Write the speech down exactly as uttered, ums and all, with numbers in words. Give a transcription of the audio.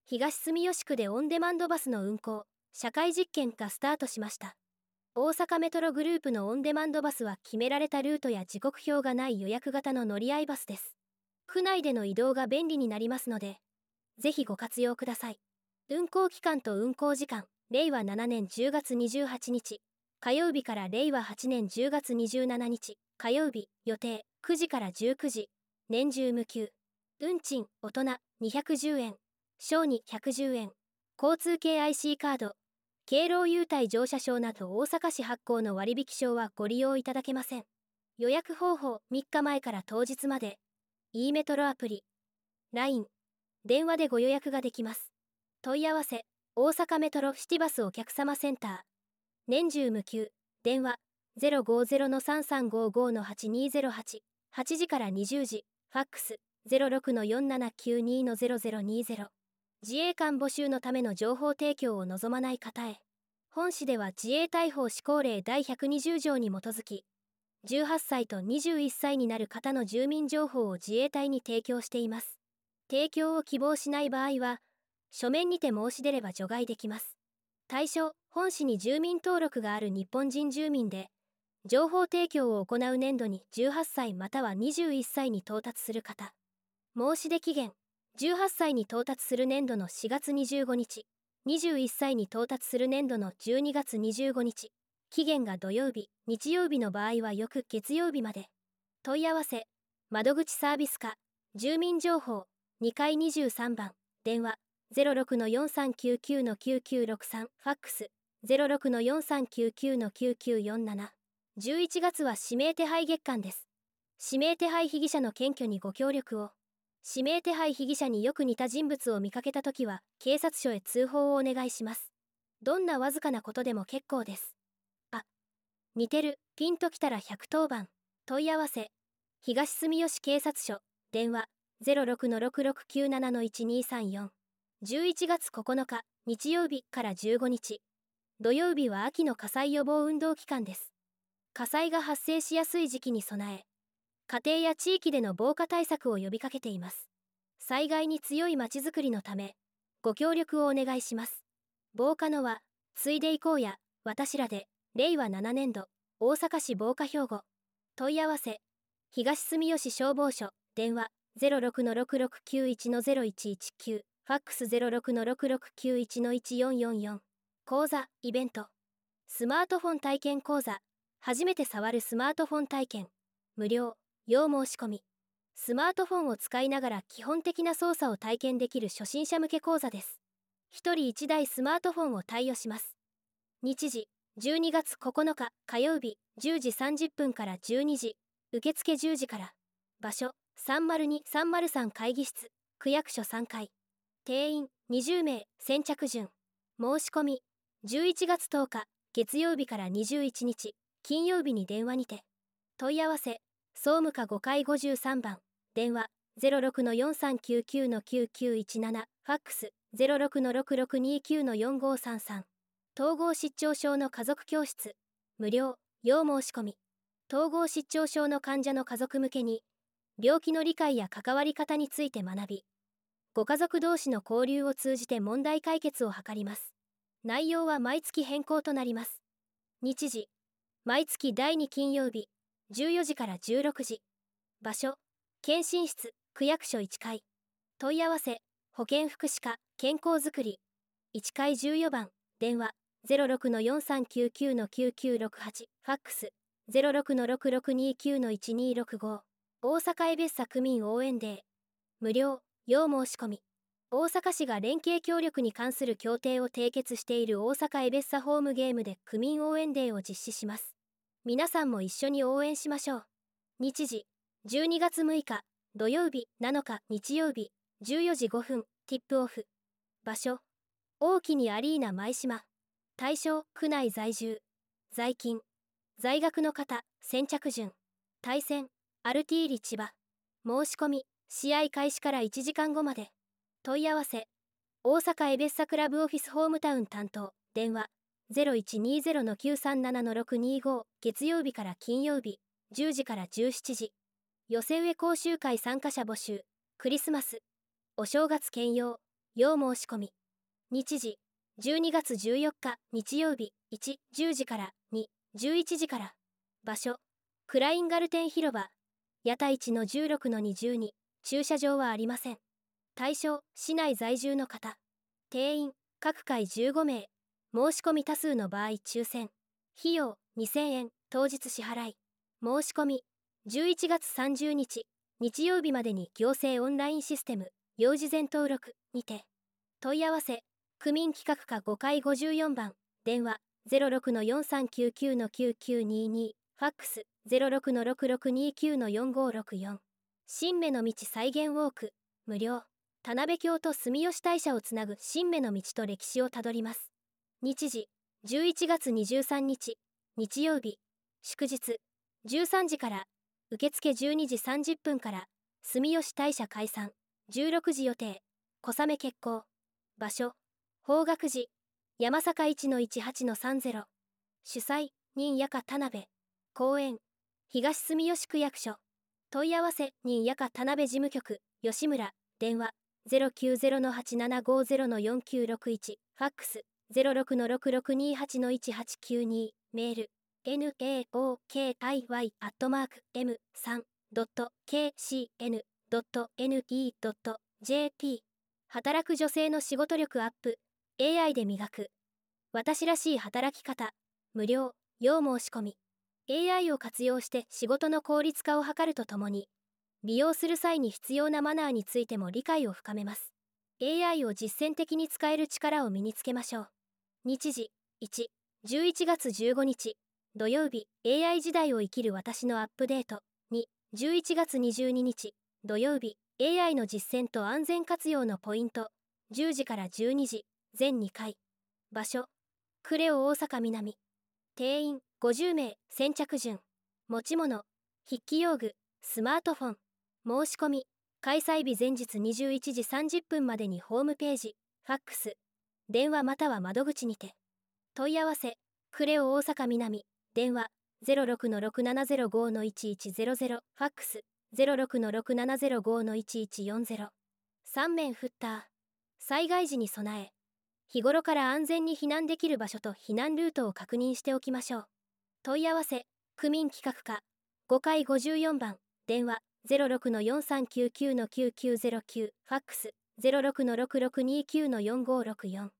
東住吉区でオンデマンドバスの運行、社会実験がスタートしました。大阪メトログループのオンデマンドバスは決められたルートや時刻表がない予約型の乗り合いバスです。府内での移動が便利になりますので、ぜひご活用ください。運行期間と運行時間、れいわななねんじゅうがつにじゅうはちにち、火曜日かられいわはちねんじゅうがつにじゅうしちにち、火曜日、予定、くじからじゅうくじ、年中無休。運賃、大人、にひゃくじゅうえん、小児ひゃくじゅうえん、交通系 アイシー カード、敬老優待乗車証など大阪市発行の割引証はご利用いただけません。予約方法、みっかまえから当日まで、e メトロアプリ、ライン、電話でご予約ができます。問い合わせ、大阪メトロシティバスお客様センター。年中無休、電話、ゼロごゼロのさんさんごごのはちにゼロはち、はちじからにじゅうじ、ファックス、ゼロろくのよんななきゅうにのゼロゼロにゼロ。自衛官募集のための情報提供を望まない方へ。本市では自衛隊法施行令第ひゃくにじゅうじょうに基づき、じゅうはっさいとにじゅういっさいになる方の住民情報を自衛隊に提供しています。提供を希望しない場合は、書面にて申し出れば除外できます。対象、本市に住民登録がある日本人住民で、情報提供を行う年度にじゅうはっさいまたはにじゅういっさいに到達する方。申し出期限、じゅうはっさいに到達する年度のしがつにじゅうごにち、にじゅういっさいに到達する年度のじゅうにがつにじゅうごにち、期限が土曜日、日曜日の場合は翌月曜日まで。問い合わせ、窓口サービス課、住民情報、にかいにじゅうさんばん、電話、ゼロろくのよんさんきゅうきゅうのきゅうきゅうろくさん、ファックス、ゼロろくのよんさんきゅうきゅうのきゅうきゅうよんなな。じゅういちがつは指名手配月間です。指名手配被疑者の検挙にご協力を。指名手配被疑者によく似た人物を見かけたときは、警察署へ通報をお願いします。どんなわずかなことでも結構です。あ、似てる、ピンときたらひゃくとおばん。問い合わせ、東住吉警察署、電話、ゼロろくのろくろくきゅうななのいちにさんよん。じゅういちがつここのか、日曜日からじゅうごにち。土曜日は秋の火災予防運動期間です。火災が発生しやすい時期に備え、家庭や地域での防火対策を呼びかけています。災害に強いまちづくりのため、ご協力をお願いします。防火の輪、ついでいこうや、私らで、れいわななねんど、大阪市防火兵庫。問い合わせ、東住吉消防署、電話、ゼロろくのろくろくきゅういちのゼロいちいちきゅう、ファックスゼロろくのろくろくきゅういちのいちよんよんよん。講座、イベント。スマートフォン体験講座、初めて触るスマートフォン体験。無料、要申し込み。スマートフォンを使いながら基本的な操作を体験できる初心者向け講座です。ひとりいちだいスマートフォンを貸与します。日時、じゅうにがつここのか火曜日、じゅうじさんじゅっぷんからじゅうにじ、受付じゅうじから。場所、さんまるにさんまるさん会議室、区役所さんかい。定員、にじゅうめい、先着順。申し込み、じゅういちがつとおか、月曜日からにじゅういちにち、金曜日に電話にて。問い合わせ、総務課ごかいごじゅうさんばん、電話、ゼロろくのよんさんきゅうきゅうのきゅうきゅういちなな、ファックス、ゼロろくのろくろくにきゅうのよんごさんさん。統合失調症の家族教室、無料、要申し込み。統合失調症の患者の家族向けに、病気の理解や関わり方について学び、ご家族同士の交流を通じて問題解決を図ります。内容は毎月変更となります。日時、毎月だいに金曜日、じゅうよじからじゅうろくじ。場所、検診室、区役所いっかい。問い合わせ、保健福祉課、健康づくり。いっかいじゅうよばん、電話、ゼロろくのよんさんきゅうきゅうのきゅうきゅうろくはち、ファックス、ゼロろくのろくろくにきゅうのいちにろくご。大阪エベッサ区民応援デー。無料、要申し込み。大阪市が連携協力に関する協定を締結している大阪エベッサホームゲームで区民応援デーを実施します。皆さんも一緒に応援しましょう。日時、じゅうにがつむいか、土曜日、なのか、日曜日、じゅうよじごふん、ティップオフ。場所、大きにアリーナ舞島。対象、区内在住。在勤。在学の方、先着順。対戦、アルティーリ千葉。申し込み、試合開始からいちじかんごまで。問い合わせ、大阪エベッサクラブオフィスホームタウン担当、電話、ゼロいちにゼロのきゅうさんななのろくにご、月曜日から金曜日、じゅうじからじゅうしちじ。寄せ植え講習会参加者募集、クリスマス、お正月兼用、 要申し込み。日時、じゅうにがつじゅうよっか日曜日、いち、じゅうじからに、じゅういちじから。場所、クラインガルテン広場。屋台いちのじゅうろくのにじゅうに、駐車場はありません。対象、市内在住の方。定員、各回じゅうごめい。申し込み多数の場合抽選。費用、にせんえん、当日支払い。申し込み、じゅういちがつさんじゅうにち、日曜日までに行政オンラインシステム、要事前登録にて。問い合わせ、区民企画課ごかいごじゅうよんばん、電話 ゼロろくのよんさんきゅうきゅうのきゅうきゅうにに、ファックス ゼロろくのろくろくにきゅうのよんごろくよん。新芽の道再現ウォーク、無料。田辺峡と住吉大社をつなぐ新芽の道と歴史をたどります。日時、じゅういちがつにじゅうさんにち、日曜日、祝日、じゅうさんじから、受付じゅうにじさんじゅっぷんから、住吉大社解散、じゅうろくじ予定、小雨決行。場所、法学寺、山坂 いちのいちはちのさんぜろ。主催、任やか田辺。公園、東住吉区役所。問い合わせ、任やか田辺事務局、吉村、電話、ゼロきゅうゼロのはちななごゼロのよんきゅうろくいち、ファックス、ゼロろくのろくろくにはちのいちはちきゅうに、メール、ナオキイワイ アットマーク エムさんドットケーシーエヌドットネット ジェーピー。働く女性の仕事力アップ、エーアイ で磨く。私らしい働き方、無料、要申し込み。エーアイ を活用して仕事の効率化を図るとともに、利用する際に必要なマナーについても理解を深めます。エーアイ を実践的に使える力を身につけましょう。日時、いち、じゅういちがつじゅうごにち、土曜日、エーアイ 時代を生きる私のアップデート。に、じゅういちがつにじゅうににち、土曜日、エーアイ の実践と安全活用のポイント。じゅうじからじゅうにじ、全にかい。場所、クレオ大阪南。定員、ごじゅうめい、先着順。持ち物、筆記用具、スマートフォン。申し込み、開催日前日にじゅういちじさんじゅっぷんまでにホームページ、ファックス、電話または窓口にて。問い合わせ、クレオ大阪南、電話、ゼロろくのろくななゼロごのいちいちゼロゼロ、ファックス、ゼロろくのろくななゼロごのいちいちよんゼロ。さんめんフッター。災害時に備え、日頃から安全に避難できる場所と避難ルートを確認しておきましょう。問い合わせ、区民企画課、ごかいごじゅうよんばん、電話、ゼロろくのよんさんきゅうきゅうのきゅうきゅうゼロきゅう、ファックス、ゼロろくのろくろくにきゅうのよんごろくよん。